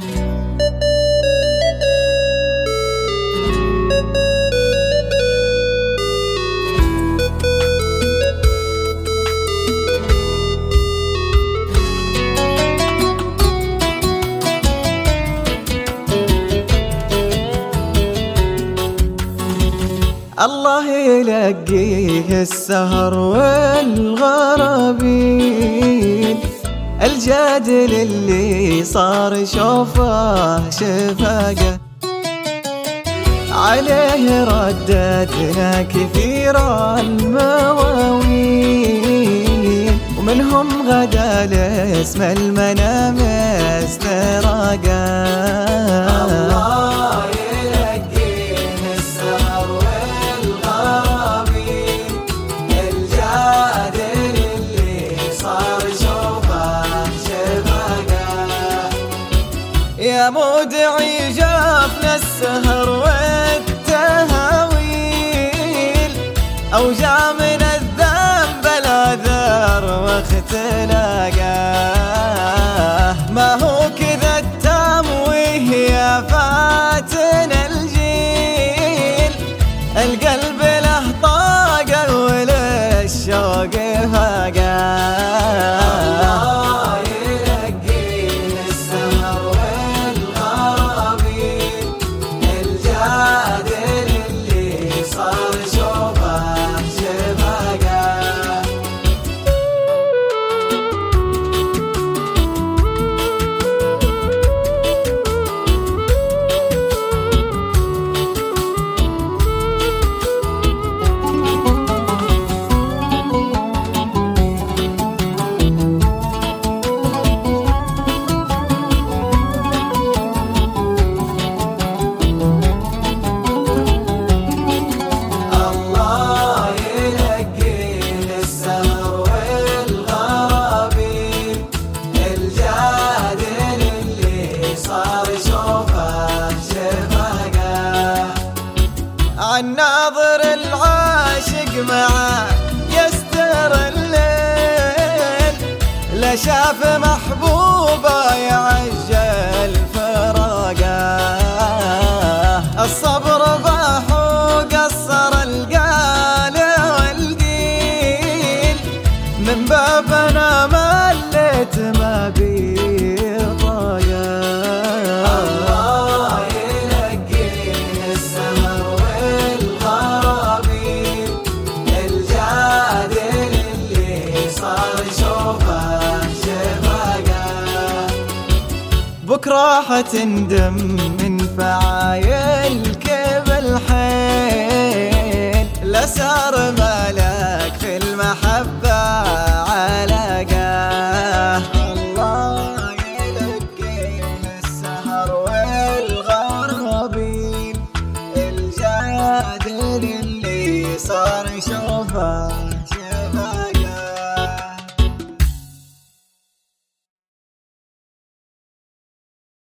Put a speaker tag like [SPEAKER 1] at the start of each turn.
[SPEAKER 1] الله يلقيه السهر والغرابين، الجادل اللي صار شوفه شفقه، عليه رددنا كثير المواويل، ومنهم غدا لاسم المنام استراقه. الله يلقيه السهر والغرابين، الجادل اللي صار شوفه شفقه، يا مودعي جافنا السهر والتهاويل، أوجع من الذنب العذر واختلاقاه، ما هو كذا التمويه يا فاتن الجيل، القلب له طاقة وللشوق فقاه. الناظر العاشق معه يستر الليل، لا شاف محبوبه يعجل فراقه، الصبر باح وقصر القال والقيل، من بابنا مليت ما بيطاقه. بكرة حتندم من فعايلك بالحيل، لا سار مالك في المحبة علاقة. الله يلقيه السهر والغرابين، الجادل اللي صار شوفه